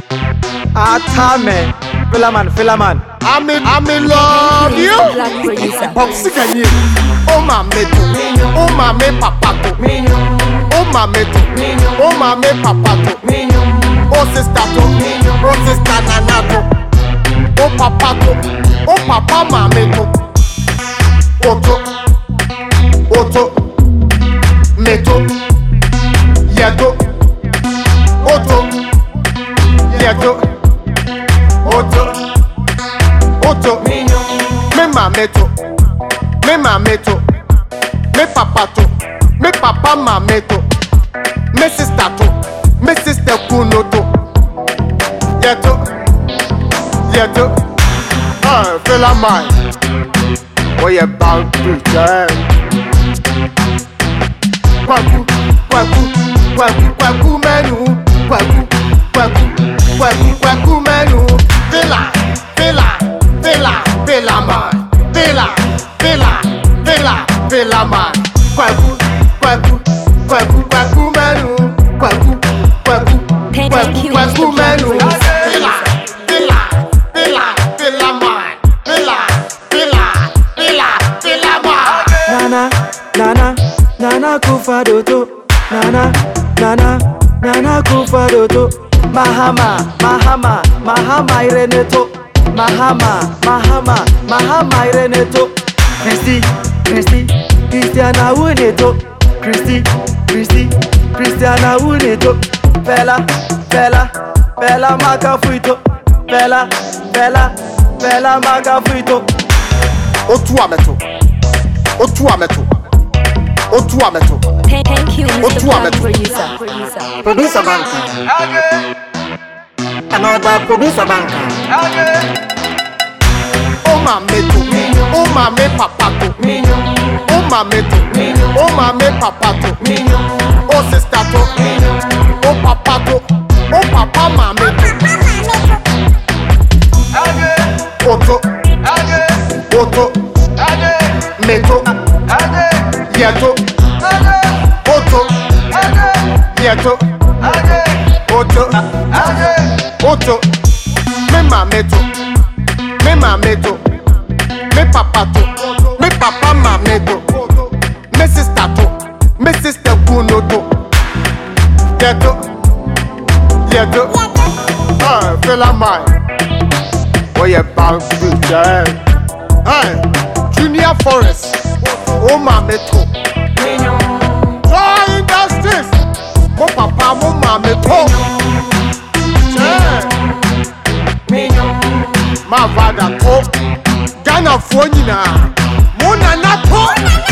Atame, Philaman. I'm in love you. Popsi can you? Oh my meto, oh my me papato, oh my meto, oh my me papato, oh sister nanato, oh papato, oh papa my meto, oto, meto, yeto, oto, me mameto, me papato, me papa mameto, me sister kunoto, yeto, feel mine, what you about to say? Kwaku menu, kwaku menu, villa man, villa man, kwaku menu, kwaku menu, villa man. Nana kufadoto, Nana kufadoto, Mahama ireneto, Mahama ireneto, Christiana uneto, Christiana uneto, Bella magafuito, Bella magafuito. Otuameto. Thank you, Mr. Producer Banka. Another producer Banka. Oh my meto, oh my me papato, oh my meto, oh my me papato, oh sister to, oh papato, oh papa my meto. Oto, meto, yeto, oto, me mameto, me papato, me papa mameto, me sister kunoto, yeto, feel mine, what you about to say? Hey, Junior Forest, oh mameto. Try industries, mo papa mo mameto. Ma vada ko, Ghana fo nyina, mo nana to.